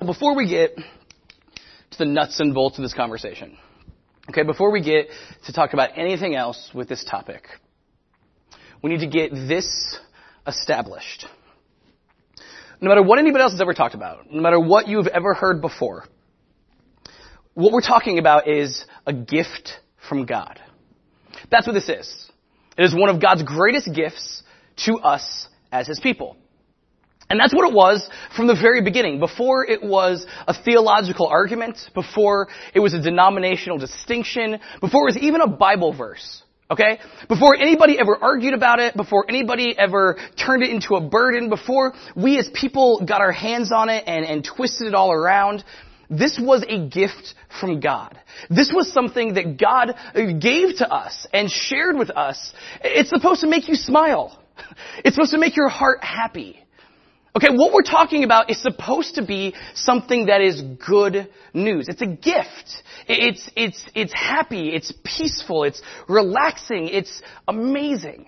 before we get to the nuts and bolts of this conversation, okay, before we get to talk about anything else with this topic, we need to get this established. No matter what anybody else has ever talked about, no matter what you've ever heard before, what we're talking about is a gift from God. That's what this is. It is one of God's greatest gifts to us as His people. And that's what it was from the very beginning, before it was a theological argument, before it was a denominational distinction, before it was even a Bible verse. Okay? Before anybody ever argued about it, before anybody ever turned it into a burden, before we as people got our hands on it and twisted it all around, this was a gift from God. This was something that God gave to us and shared with us. It's supposed to make you smile. It's supposed to make your heart happy. Okay, what we're talking about is supposed to be something that is good news. It's a gift. It's happy. It's peaceful. It's relaxing. It's amazing.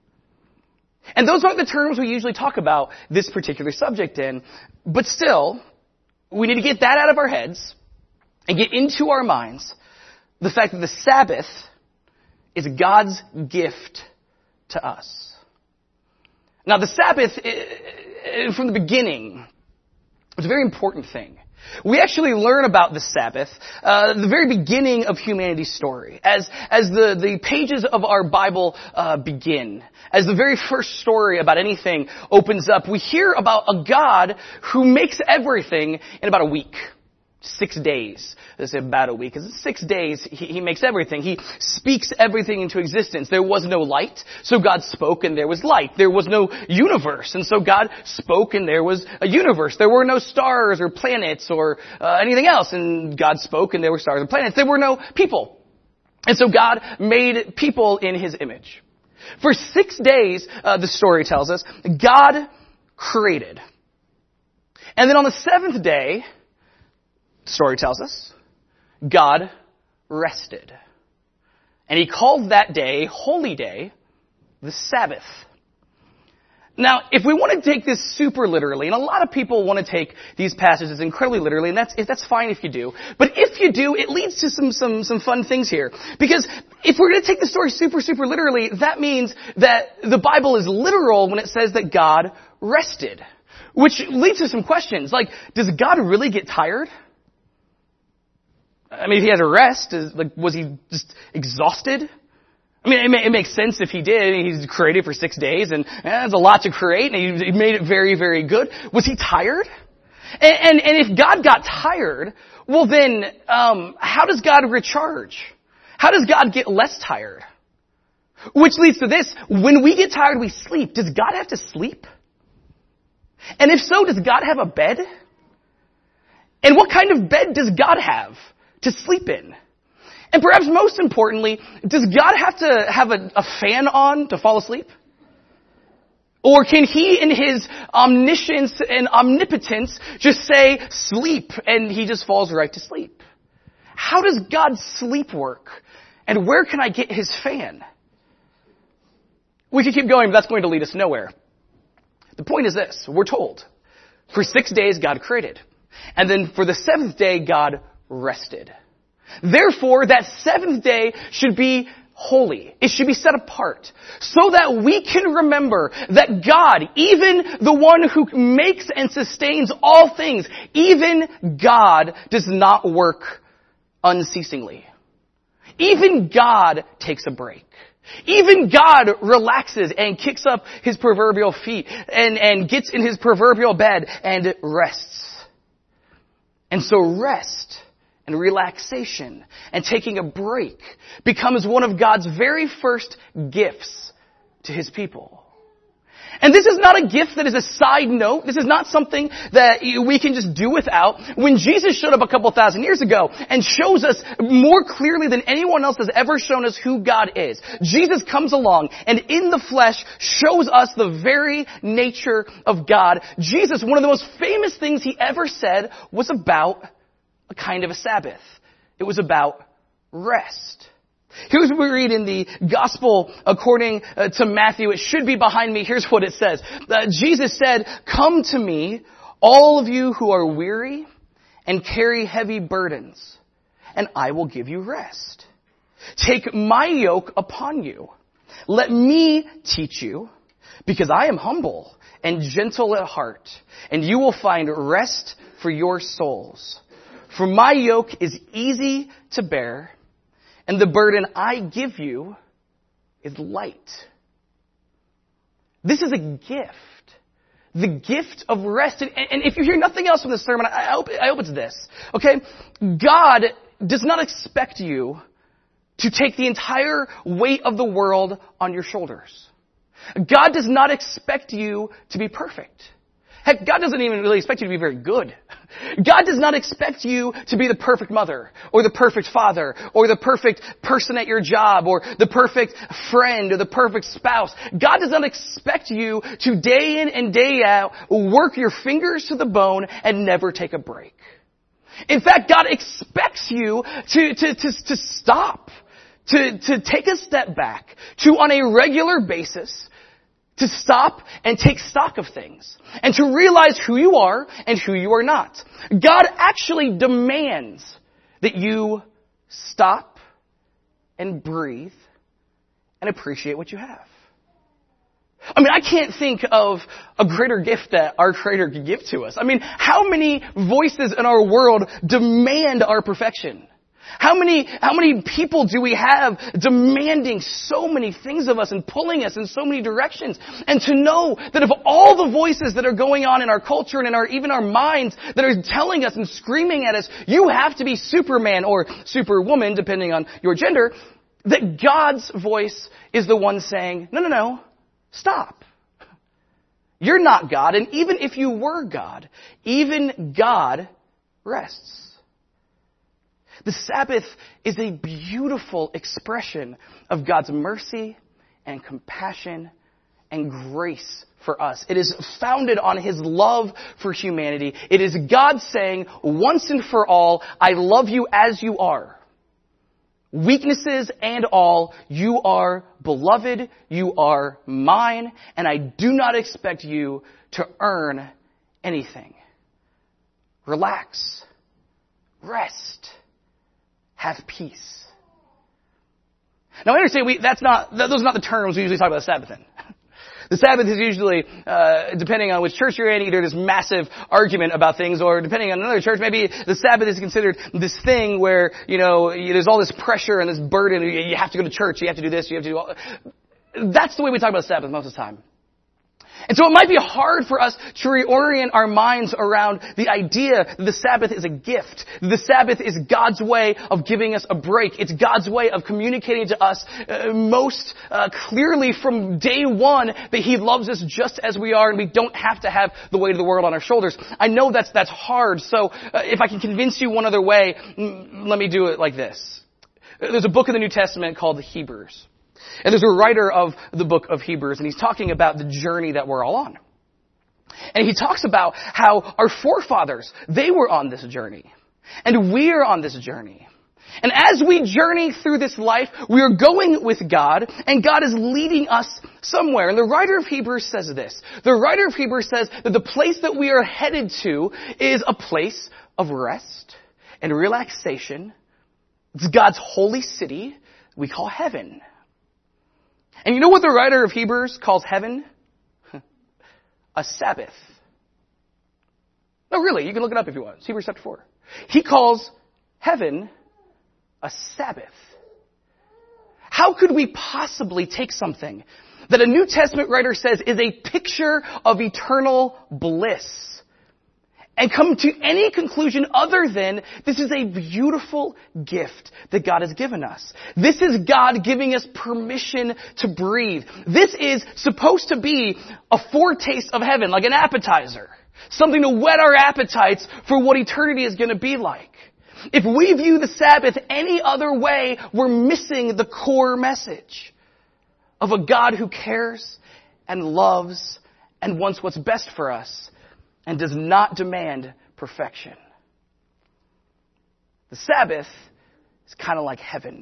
And those aren't the terms we usually talk about this particular subject in. But still, we need to get that out of our heads and get into our minds the fact that the Sabbath is God's gift to us. Now, the Sabbath, from the beginning, was a very important thing. We actually learn about the Sabbath, the very beginning of humanity's story. As the pages of our Bible begin, as the very first story about anything opens up, we hear about a God who makes everything in about a week. 6 days. This is about a week. Because in 6 days, he makes everything. He speaks everything into existence. There was no light, so God spoke and there was light. There was no universe, and so God spoke and there was a universe. There were no stars or planets or anything else, and God spoke and there were stars and planets. There were no people. And so God made people in His image. For 6 days, the story tells us, God created. And then on the seventh day, story tells us, God rested. And He called that day, holy day, the Sabbath. Now, if we want to take this super literally, and a lot of people want to take these passages incredibly literally, and that's fine if you do. But if you do, it leads to some fun things here. Because if we're going to take the story super, super literally, that means that the Bible is literal when it says that God rested. Which leads to some questions, like, does God really get tired? I mean, if He had a rest, was He just exhausted? I mean, it makes sense if He did. He's created for 6 days, and that's a lot to create, and He made it very, very good. Was He tired? And if God got tired, well then, how does God recharge? How does God get less tired? Which leads to this, when we get tired, we sleep. Does God have to sleep? And if so, does God have a bed? And what kind of bed does God have to sleep in? And perhaps most importantly, does God have to have a fan on to fall asleep? Or can He in His omniscience and omnipotence just say, sleep, and He just falls right to sleep? How does God's sleep work? And where can I get His fan? We could keep going, but that's going to lead us nowhere. The point is this, we're told, for 6 days God created. And then for the seventh day, God rested. Therefore, that seventh day should be holy. It should be set apart so that we can remember that God, even the one who makes and sustains all things, even God does not work unceasingly. Even God takes a break. Even God relaxes and kicks up His proverbial feet and gets in His proverbial bed and rests. And so rest and relaxation and taking a break becomes one of God's very first gifts to His people. And this is not a gift that is a side note. This is not something that we can just do without. When Jesus showed up a couple thousand years ago and shows us more clearly than anyone else has ever shown us who God is, Jesus comes along and in the flesh shows us the very nature of God. Jesus, one of the most famous things He ever said was about a kind of a Sabbath. It was about rest. Here's what we read in the Gospel according to Matthew. It should be behind me. Here's what it says. Jesus said, "Come to me, all of you who are weary and carry heavy burdens, and I will give you rest. Take my yoke upon you. Let me teach you, because I am humble and gentle at heart, and you will find rest for your souls. For my yoke is easy to bear, and the burden I give you is light. This is a gift. The gift of rest. And if you hear nothing else from this sermon, I hope it's this. Okay? God does not expect you to take the entire weight of the world on your shoulders. God does not expect you to be perfect. Heck, God doesn't even really expect you to be very good. God does not expect you to be the perfect mother, or the perfect father, or the perfect person at your job, or the perfect friend, or the perfect spouse. God does not expect you to day in and day out work your fingers to the bone and never take a break. In fact, God expects you to stop, to take a step back, to on a regular basis, to stop and take stock of things, and to realize who you are and who you are not. God actually demands that you stop and breathe and appreciate what you have. I mean, I can't think of a greater gift that our Creator could give to us. I mean, how many voices in our world demand our perfection? How many people do we have demanding so many things of us and pulling us in so many directions? And to know that of all the voices that are going on in our culture and in even our minds that are telling us and screaming at us, you have to be Superman or Superwoman, depending on your gender, that God's voice is the one saying, no, stop. You're not God, and even if you were God, even God rests. The Sabbath is a beautiful expression of God's mercy and compassion and grace for us. It is founded on His love for humanity. It is God saying, once and for all, I love you as you are. Weaknesses and all, you are beloved, you are mine, and I do not expect you to earn anything. Relax. Rest. Have peace. Now I understand those are not the terms we usually talk about the Sabbath in. The Sabbath is usually, depending on which church you're in, either this massive argument about things, or depending on another church, maybe the Sabbath is considered this thing where, there's all this pressure and this burden. You have to go to church, you have to do this, you have to do all. That's the way we talk about Sabbath most of the time. And so it might be hard for us to reorient our minds around the idea that the Sabbath is a gift. The Sabbath is God's way of giving us a break. It's God's way of communicating to us most clearly from day one that He loves us just as we are, and we don't have to have the weight of the world on our shoulders. I know that's hard, so if I can convince you one other way, let me do it like this. There's a book in the New Testament called the Hebrews. And there's a writer of the book of Hebrews, and he's talking about the journey that we're all on. And he talks about how our forefathers, they were on this journey. And we're on this journey. And as we journey through this life, we are going with God, and God is leading us somewhere. And the writer of Hebrews says this. The writer of Hebrews says that the place that we are headed to is a place of rest and relaxation. It's God's holy city we call heaven. And you know what the writer of Hebrews calls heaven? A Sabbath. No, really, you can look it up if you want. It's Hebrews chapter 4. He calls heaven a Sabbath. How could we possibly take something that a New Testament writer says is a picture of eternal bliss and come to any conclusion other than this is a beautiful gift that God has given us? This is God giving us permission to breathe. This is supposed to be a foretaste of heaven, like an appetizer. Something to whet our appetites for what eternity is going to be like. If we view the Sabbath any other way, we're missing the core message of a God who cares and loves and wants what's best for us and does not demand perfection. The Sabbath is kind of like heaven.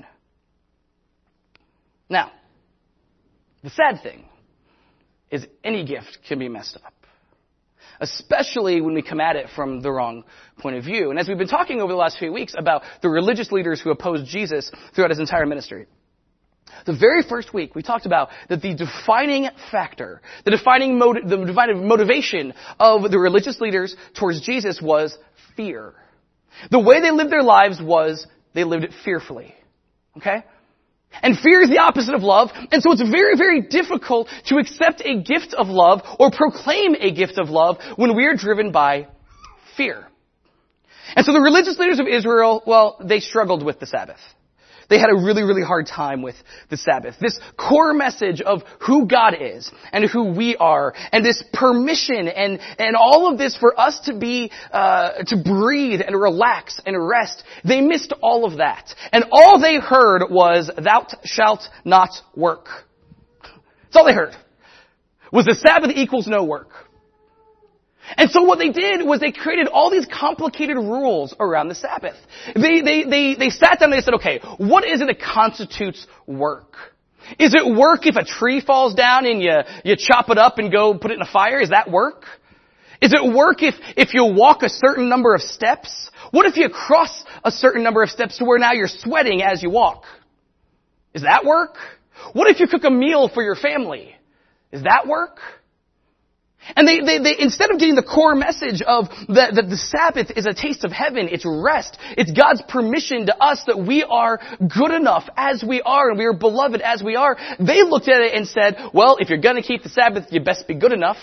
Now, the sad thing is any gift can be messed up. especially when we come at it from the wrong point of view. And as we've been talking over the last few weeks about the religious leaders who opposed Jesus throughout his entire ministry, the very first week we talked about that the defining factor, the defining motivation of the religious leaders towards Jesus was fear. The way they lived their lives was they lived it fearfully. Okay? And fear is the opposite of love, and so it's very, very difficult to accept a gift of love or proclaim a gift of love when we are driven by fear. And so the religious leaders of Israel, well, they struggled with the Sabbath. They had a really, really hard time with the Sabbath. This core message of who God is and who we are, and this permission and all of this for us to be, to breathe and relax and rest. They missed all of that. And all they heard was, thou shalt not work. That's all they heard. Was the Sabbath equals no work. And so what they did was they created all these complicated rules around the Sabbath. They sat down and they said, okay, what is it that constitutes work? Is it work if a tree falls down and you chop it up and go put it in a fire? Is that work? Is it work if you walk a certain number of steps? What if you cross a certain number of steps to where now you're sweating as you walk? Is that work? What if you cook a meal for your family? Is that work? And they instead of getting the core message of that the Sabbath is a taste of heaven, it's rest, it's God's permission to us that we are good enough as we are and we are beloved as we are, they looked at it and said, well, if you're going to keep the Sabbath, you best be good enough.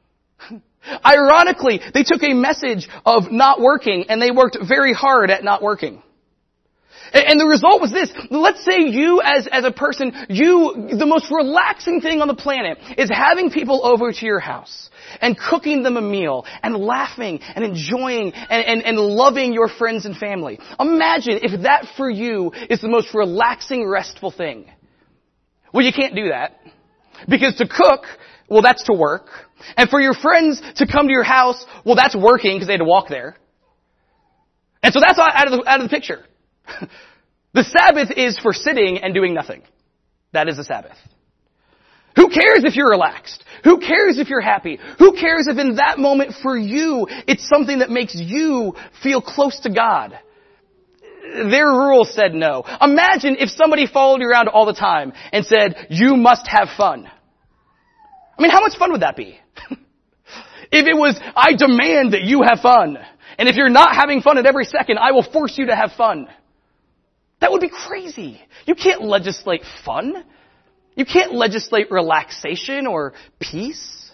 Ironically, they took a message of not working and they worked very hard at not working. And the result was this. Let's say you as a person, the most relaxing thing on the planet is having people over to your house and cooking them a meal and laughing and enjoying and loving your friends and family. Imagine if that for you is the most relaxing, restful thing. Well, you can't do that. Because to cook, well, that's to work. And for your friends to come to your house, well, that's working because they had to walk there. And so that's out of the picture. The Sabbath is for sitting and doing nothing. That is the Sabbath. Who cares if you're relaxed? Who cares if you're happy? Who cares if in that moment for you, it's something that makes you feel close to God? Their rule said no. Imagine if somebody followed you around all the time and said, you must have fun. I mean, how much fun would that be? If it was, I demand that you have fun. And if you're not having fun at every second, I will force you to have fun. That would be crazy. You can't legislate fun. You can't legislate relaxation or peace.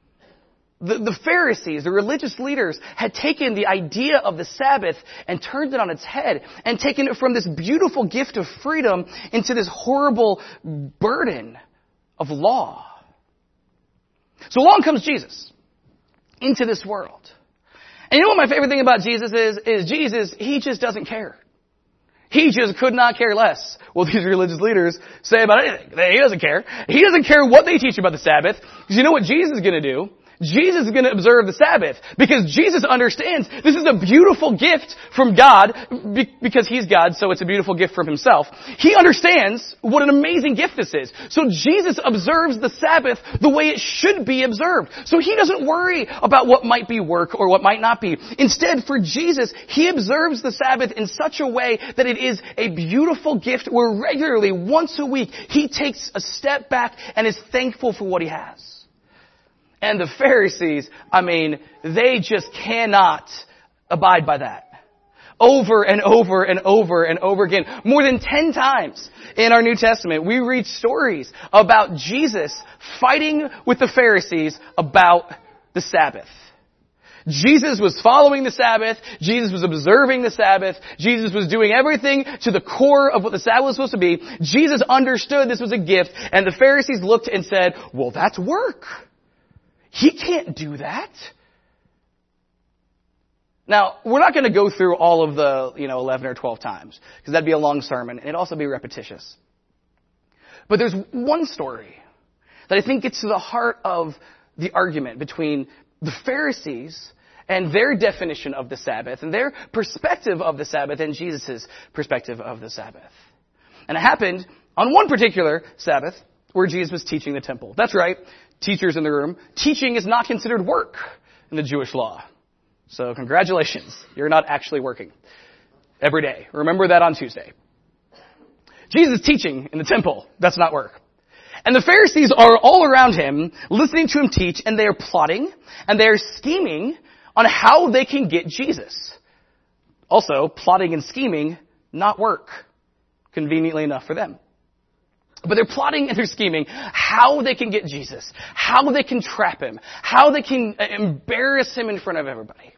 The Pharisees, the religious leaders, had taken the idea of the Sabbath and turned it on its head and taken it from this beautiful gift of freedom into this horrible burden of law. So along comes Jesus into this world. And you know what my favorite thing about Jesus is Jesus, he just doesn't care. He just could not care less what these religious leaders say about anything. He doesn't care. He doesn't care what they teach about the Sabbath. Because you know what Jesus is going to do? Jesus is going to observe the Sabbath. Because Jesus understands this is a beautiful gift from God. Because He's God, so it's a beautiful gift from Himself. He understands what an amazing gift this is. So Jesus observes the Sabbath the way it should be observed. So He doesn't worry about what might be work or what might not be. Instead, for Jesus, He observes the Sabbath in such a way that it is a beautiful gift where regularly, once a week, He takes a step back and is thankful for what He has. And the Pharisees, they just cannot abide by that. Over and over and over and over again. More than 10 times in our New Testament, we read stories about Jesus fighting with the Pharisees about the Sabbath. Jesus was following the Sabbath. Jesus was observing the Sabbath. Jesus was doing everything to the core of what the Sabbath was supposed to be. Jesus understood this was a gift, and the Pharisees looked and said, well, that's work. He can't do that. Now, we're not going to go through all of the, 11 or 12 times, because that'd be a long sermon, and it'd also be repetitious. But there's one story that I think gets to the heart of the argument between the Pharisees and their definition of the Sabbath, and their perspective of the Sabbath, and Jesus' perspective of the Sabbath. And it happened on one particular Sabbath where Jesus was teaching the temple. That's right. Teachers in the room, teaching is not considered work. in the Jewish law. So congratulations. You're not actually working every day. Remember that on Tuesday. Jesus teaching in the temple. That's not work. And the Pharisees are all around him, listening to him teach, and they are plotting, and they are scheming on how they can get Jesus. Also, plotting and scheming, not work. Conveniently enough for them. But they're plotting and they're scheming how they can get Jesus, how they can trap him, how they can embarrass him in front of everybody.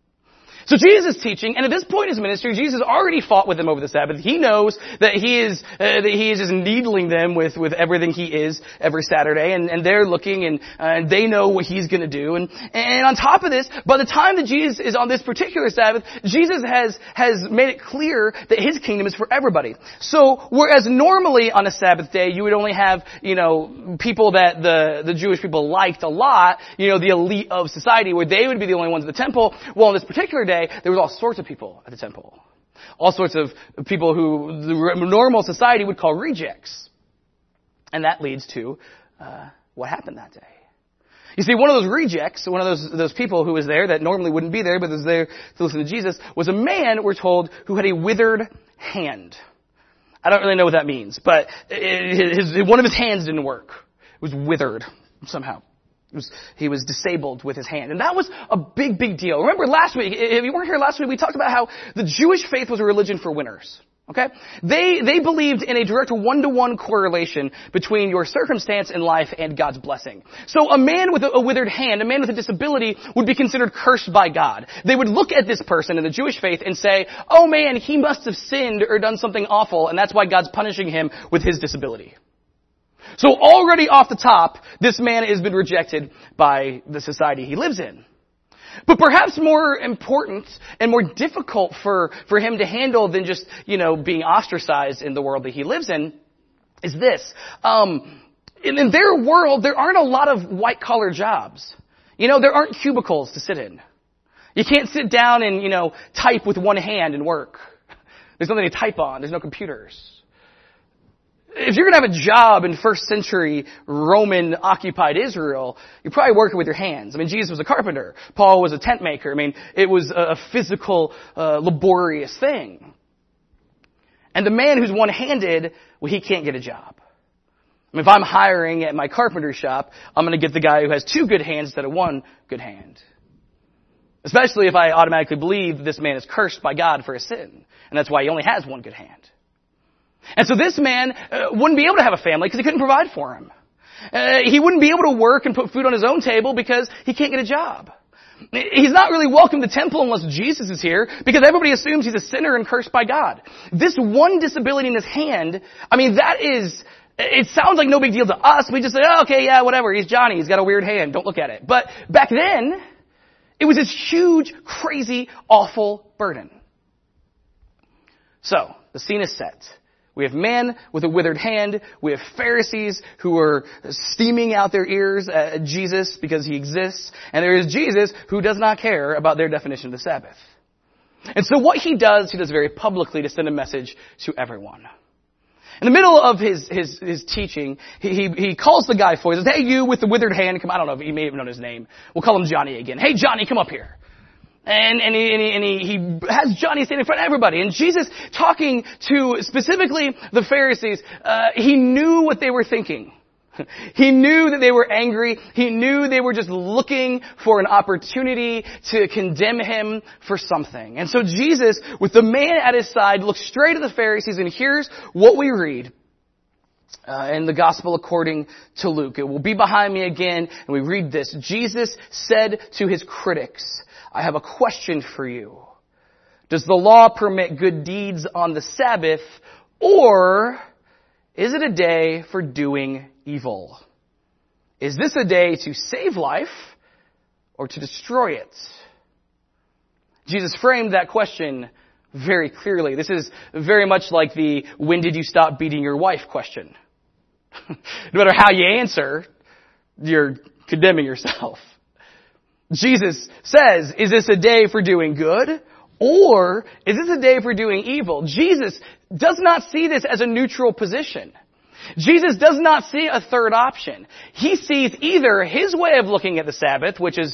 So Jesus is teaching, and at this point in his ministry, Jesus already fought with them over the Sabbath. He knows that he is just needling them with everything he is every Saturday, and they're looking, and they know what he's going to do. And on top of this, by the time that Jesus is on this particular Sabbath, Jesus has made it clear that his kingdom is for everybody. So whereas normally on a Sabbath day you would only have people that the Jewish people liked a lot, the elite of society, where they would be the only ones at the temple. Well, on this particular day, there was all sorts of people at the temple. All sorts of people who the normal society would call rejects. And that leads to what happened that day. You see, one of those rejects, one of those people who was there that normally wouldn't be there but was there to listen to Jesus, was a man, we're told, who had a withered hand. I don't really know what that means, but one of his hands didn't work. It was withered somehow. He was disabled with his hand. And that was a big, big deal. Remember last week, if you weren't here last week, we talked about how the Jewish faith was a religion for winners. Okay? They believed in a direct one-to-one correlation between your circumstance in life and God's blessing. So a man with a withered hand, a man with a disability, would be considered cursed by God. They would look at this person in the Jewish faith and say, oh man, he must have sinned or done something awful, and that's why God's punishing him with his disability. So already off the top, this man has been rejected by the society he lives in. But perhaps more important and more difficult for him to handle than just, being ostracized in the world that he lives in is this. In their world, there aren't a lot of white-collar jobs. There aren't cubicles to sit in. You can't sit down and, type with one hand and work. There's nothing to type on. There's no computers. If you're going to have a job in first century Roman occupied Israel, you're probably working with your hands. Jesus was a carpenter. Paul was a tent maker. It was a physical, laborious thing. And the man who's one-handed, he can't get a job. If I'm hiring at my carpenter shop, I'm going to get the guy who has two good hands instead of one good hand. Especially if I automatically believe this man is cursed by God for his sin. And that's why he only has one good hand. And so this man wouldn't be able to have a family because he couldn't provide for him. He wouldn't be able to work and put food on his own table because he can't get a job. He's not really welcome to the temple unless Jesus is here because everybody assumes he's a sinner and cursed by God. This one disability in his hand, it sounds like no big deal to us. We just say, oh, okay, yeah, whatever. He's Johnny. He's got a weird hand. Don't look at it. But back then, it was this huge, crazy, awful burden. So, the scene is set. We have man with a withered hand. We have Pharisees who are steaming out their ears at Jesus because he exists. And there is Jesus who does not care about their definition of the Sabbath. And so what he does very publicly to send a message to everyone. In the middle of his teaching, he calls the guy forward. He says, hey, you with the withered hand, come. I don't know if he may have known his name. We'll call him Johnny again. Hey, Johnny, come up here. And he has Johnny stand in front of everybody. And Jesus, talking to specifically the Pharisees, he knew what they were thinking. He knew that they were angry. He knew they were just looking for an opportunity to condemn him for something. And so Jesus, with the man at his side, looks straight at the Pharisees, and here's what we read in the Gospel according to Luke. It will be behind me again, and we read this. Jesus said to his critics, I have a question for you. Does the law permit good deeds on the Sabbath, or is it a day for doing evil? Is this a day to save life or to destroy it? Jesus framed that question very clearly. This is very much like the when did you stop beating your wife question. No matter how you answer, you're condemning yourself. Jesus says, is this a day for doing good? Or is this a day for doing evil? Jesus does not see this as a neutral position. Jesus does not see a third option. He sees either his way of looking at the Sabbath, which is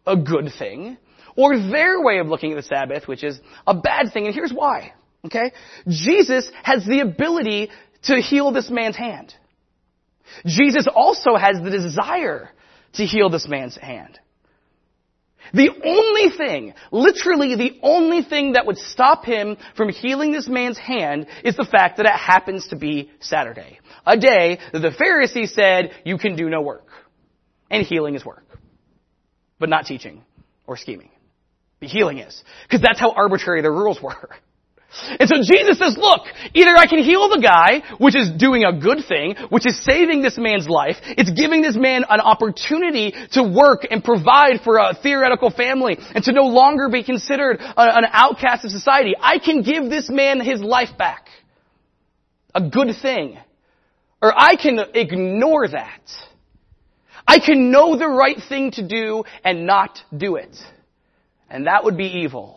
a good thing, or their way of looking at the Sabbath, which is a bad thing. And here's why. Okay? Jesus has the ability to heal this man's hand. Jesus also has the desire to heal this man's hand. The only thing, literally the only thing that would stop him from healing this man's hand is the fact that it happens to be Saturday. A day that the Pharisees said you can do no work. And healing is work. But not teaching or scheming. But healing is. Because that's how arbitrary the rules were. And so Jesus says, look, either I can heal the guy, which is doing a good thing, which is saving this man's life. It's giving this man an opportunity to work and provide for a theoretical family and to no longer be considered an outcast of society. I can give this man his life back. A good thing. Or I can ignore that. I can know the right thing to do and not do it. And that would be evil.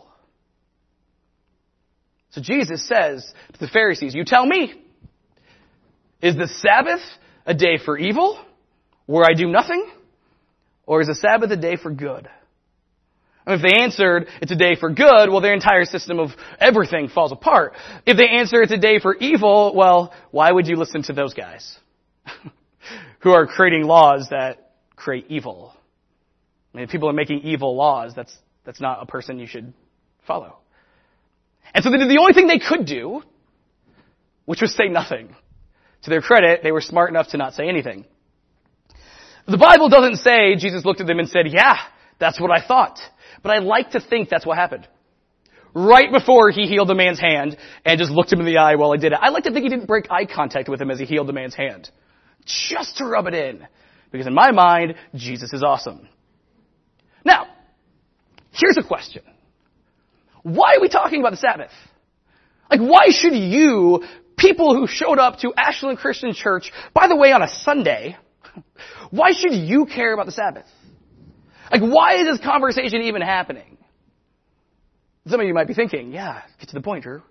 So Jesus says to the Pharisees, you tell me, is the Sabbath a day for evil, where I do nothing? Or is the Sabbath a day for good? And if they answered, it's a day for good, well, their entire system of everything falls apart. If they answer, it's a day for evil, well, why would you listen to those guys who are creating laws that create evil? I mean, if people are making evil laws, that's not a person you should follow. And so they did the only thing they could do, which was say nothing. To their credit, they were smart enough to not say anything. The Bible doesn't say Jesus looked at them and said, yeah, that's what I thought. But I like to think that's what happened. Right before he healed the man's hand and just looked him in the eye while he did it. I like to think he didn't break eye contact with him as he healed the man's hand. Just to rub it in. Because in my mind, Jesus is awesome. Now, here's a question. Why are we talking about the Sabbath? Like, why should you, people who showed up to Ashland Christian Church, by the way, on a Sunday, why should you care about the Sabbath? Like, why is this conversation even happening? Some of you might be thinking, yeah, get to the point, Drew.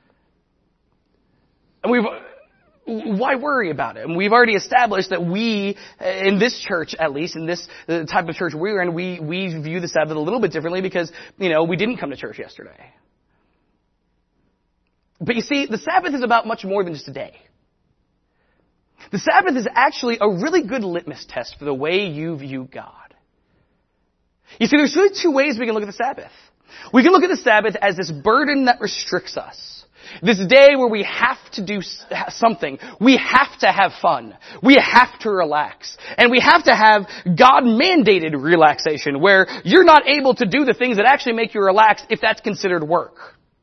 And why worry about it? And we've already established that we, in this church at least, in this the type of church we're in, we view the Sabbath a little bit differently because, we didn't come to church yesterday. But you see, the Sabbath is about much more than just a day. The Sabbath is actually a really good litmus test for the way you view God. You see, there's really two ways we can look at the Sabbath. We can look at the Sabbath as this burden that restricts us. This day where we have to do something. We have to have fun. We have to relax. And we have to have God-mandated relaxation where you're not able to do the things that actually make you relax if that's considered work.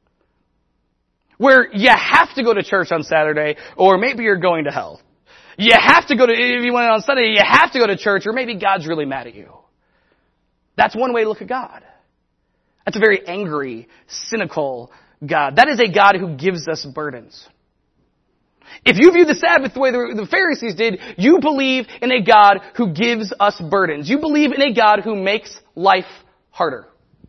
Where you have to go to church on Saturday or maybe you're going to hell. You have to go to, if you went on Sunday, you have to go to church or maybe God's really mad at you. That's one way to look at God. That's a very angry, cynical God. That is a God who gives us burdens. If you view the Sabbath the way the Pharisees did, you believe in a God who gives us burdens. You believe in a God who makes life harder.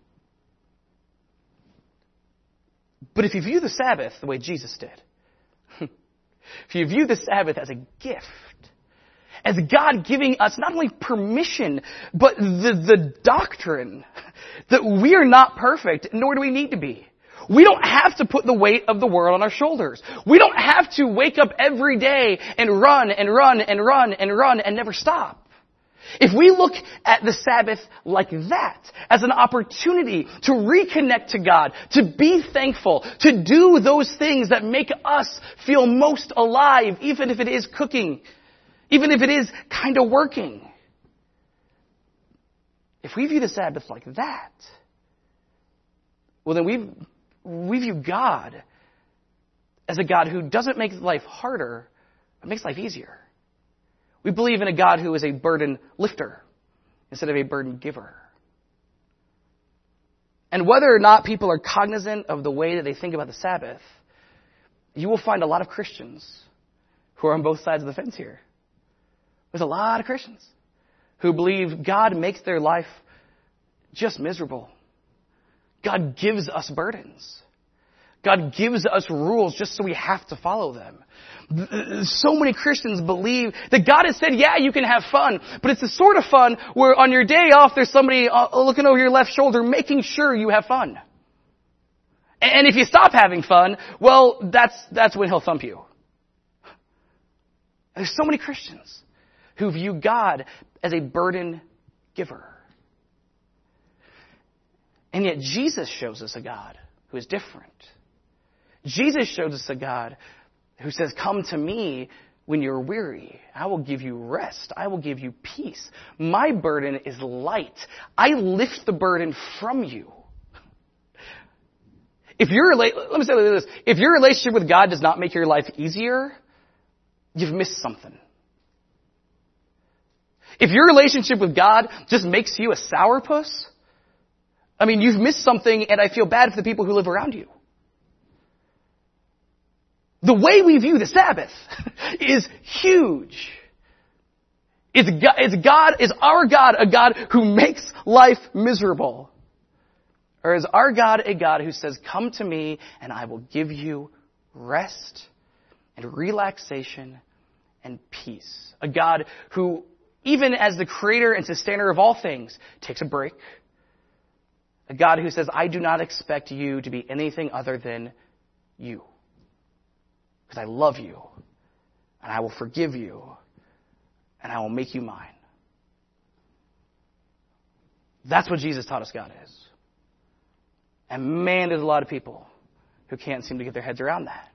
But if you view the Sabbath the way Jesus did, if you view the Sabbath as a gift, as God giving us not only permission, but the doctrine that we are not perfect, nor do we need to be. We don't have to put the weight of the world on our shoulders. We don't have to wake up every day and run and run and run and run and never stop. If we look at the Sabbath like that, as an opportunity to reconnect to God, to be thankful, to do those things that make us feel most alive, even if it is cooking, even if it is kind of working. If we view the Sabbath like that, well then we view God as a God who doesn't make life harder, but makes life easier. We believe in a God who is a burden lifter instead of a burden giver. And whether or not people are cognizant of the way that they think about the Sabbath, you will find a lot of Christians who are on both sides of the fence here. There's a lot of Christians who believe God makes their life just miserable. God gives us burdens. God gives us rules just so we have to follow them. So many Christians believe that God has said, yeah, you can have fun, but it's the sort of fun where on your day off there's somebody looking over your left shoulder making sure you have fun. And if you stop having fun, well, that's when he'll thump you. There's so many Christians who view God as a burden giver. And yet Jesus shows us a God who is different. Jesus shows us a God who says, come to me when you're weary. I will give you rest. I will give you peace. My burden is light. I lift the burden from you. Let me say this. If your relationship with God does not make your life easier, you've missed something. If your relationship with God just makes you a sourpuss, you've missed something, and I feel bad for the people who live around you. The way we view the Sabbath is huge. Is our God a God who makes life miserable? Or is our God a God who says, come to me and I will give you rest and relaxation and peace? A God who, even as the creator and sustainer of all things, takes a break. A God who says, I do not expect you to be anything other than you. Because I love you, and I will forgive you, and I will make you mine. That's what Jesus taught us God is. And man, there's a lot of people who can't seem to get their heads around that.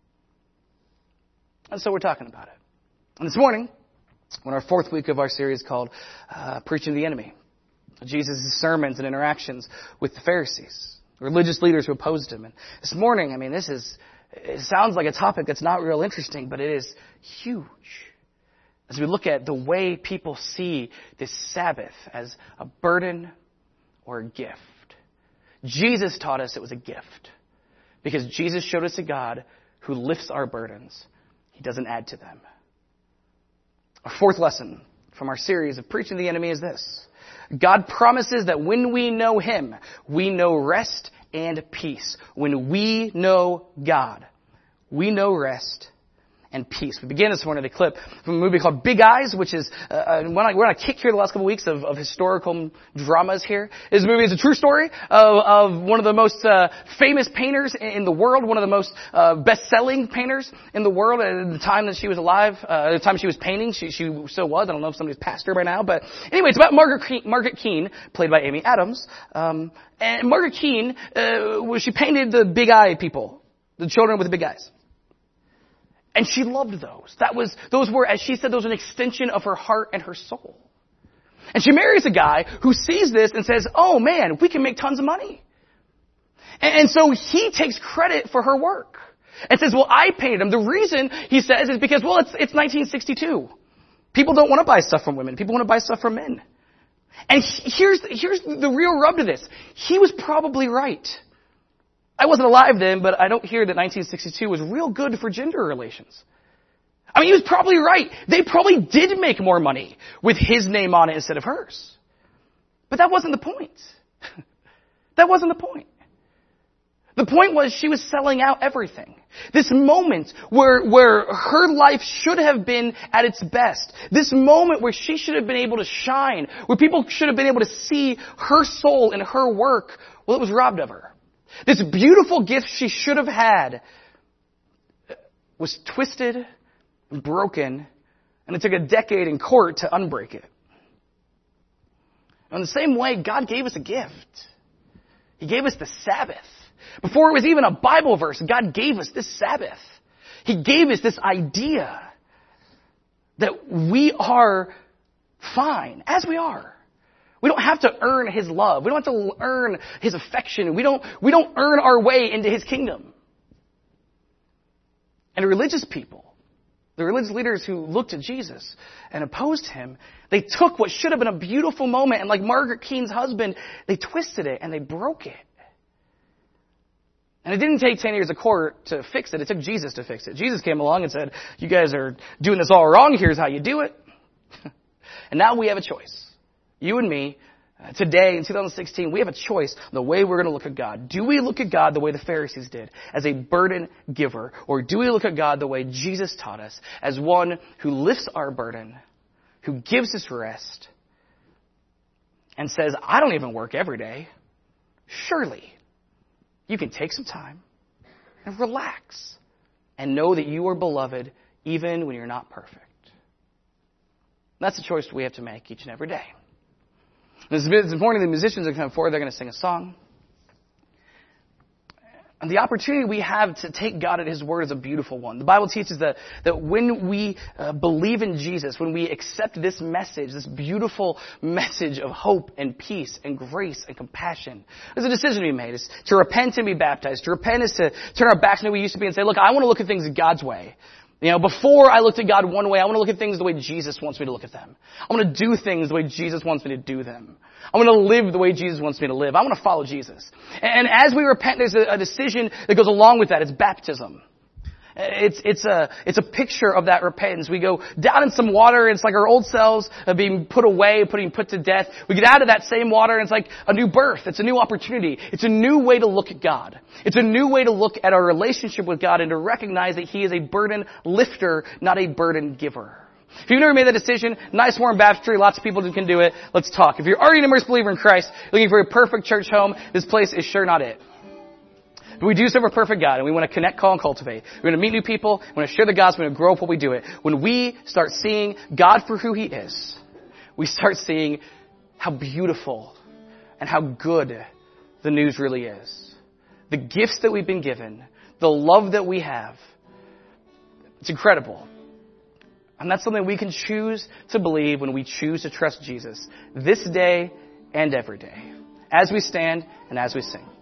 And so we're talking about it. And this morning, on our fourth week of our series called Preaching the Enemy, Jesus' sermons and interactions with the Pharisees, religious leaders who opposed him. And this morning, it sounds like a topic that's not real interesting, but it is huge. As we look at the way people see this Sabbath as a burden or a gift. Jesus taught us it was a gift. Because Jesus showed us a God who lifts our burdens. He doesn't add to them. Our fourth lesson from our series of Preaching the Enemy is this. God promises that when we know Him, we know rest and peace. When we know God, we know rest and peace. We begin this morning with a clip from a movie called Big Eyes, which is, we're on a kick here the last couple of weeks of historical dramas here. This movie is a true story of one of the most famous painters in the world, one of the most best-selling painters in the world at the time that she was alive, the time she was painting. She still was. I don't know if somebody's passed her by now, but anyway, it's about Margaret Keane, played by Amy Adams. And Margaret Keane, she painted the big eye people, the children with the big eyes. And she loved those. Those were, as she said, those were an extension of her heart and her soul. And she marries a guy who sees this and says, oh man, we can make tons of money. And so he takes credit for her work. And says, well, I painted them. The reason, he says, is because, well, it's 1962. People don't want to buy stuff from women. People want to buy stuff from men. And here's the real rub to this. He was probably right. I wasn't alive then, but I don't hear that 1962 was real good for gender relations. He was probably right. They probably did make more money with his name on it instead of hers. But that wasn't the point. That wasn't the point. The point was she was selling out everything. This moment where her life should have been at its best. This moment where she should have been able to shine. Where people should have been able to see her soul and her work. Well, it was robbed of her. This beautiful gift she should have had was twisted and broken, and it took a decade in court to unbreak it. In the same way, God gave us a gift. He gave us the Sabbath. Before it was even a Bible verse, God gave us this Sabbath. He gave us this idea that we are fine as we are. We don't have to earn His love. We don't have to earn His affection. We don't earn our way into His kingdom. And religious people, the religious leaders who looked at Jesus and opposed Him, they took what should have been a beautiful moment, and like Margaret Keane's husband, they twisted it and they broke it. And it didn't take 10 years of court to fix it. It took Jesus to fix it. Jesus came along and said, you guys are doing this all wrong. Here's how you do it. And now we have a choice. You and me, Today, in 2016, we have a choice on the way we're going to look at God. Do we look at God the way the Pharisees did, as a burden giver? Or do we look at God the way Jesus taught us, as one who lifts our burden, who gives us rest, and says, I don't even work every day. Surely, you can take some time and relax and know that you are beloved even when you're not perfect. That's the choice we have to make each and every day. This morning, the musicians are coming forward. They're going to sing a song. And the opportunity we have to take God at His word is a beautiful one. The Bible teaches that when we believe in Jesus, when we accept this message, this beautiful message of hope and peace and grace and compassion, there's a decision to be made. It's to repent and be baptized. To repent is to turn our backs on who we used to be and say, look, I want to look at things God's way. Before I looked at God one way, I want to look at things the way Jesus wants me to look at them. I want to do things the way Jesus wants me to do them. I want to live the way Jesus wants me to live. I want to follow Jesus. And as we repent, there's a decision that goes along with that. It's baptism. It's a picture of that repentance. We go down in some water, and it's like our old selves are being put away, put to death. We get out of that same water, and it's like a new birth. It's a new opportunity. It's a new way to look at God. It's a new way to look at our relationship with God and to recognize that He is a burden lifter, not a burden giver. If you've never made that decision, nice warm baptistry, lots of people can do it. Let's talk. If you're already an immersed believer in Christ, looking for a perfect church home, this place is sure not it. But we do serve a perfect God, and we want to connect, call, and cultivate. We want to meet new people. We want to share the gospel. We want to grow up while we do it. When we start seeing God for who He is, we start seeing how beautiful and how good the news really is. The gifts that we've been given, the love that we have, it's incredible. And that's something we can choose to believe when we choose to trust Jesus this day and every day, as we stand and as we sing.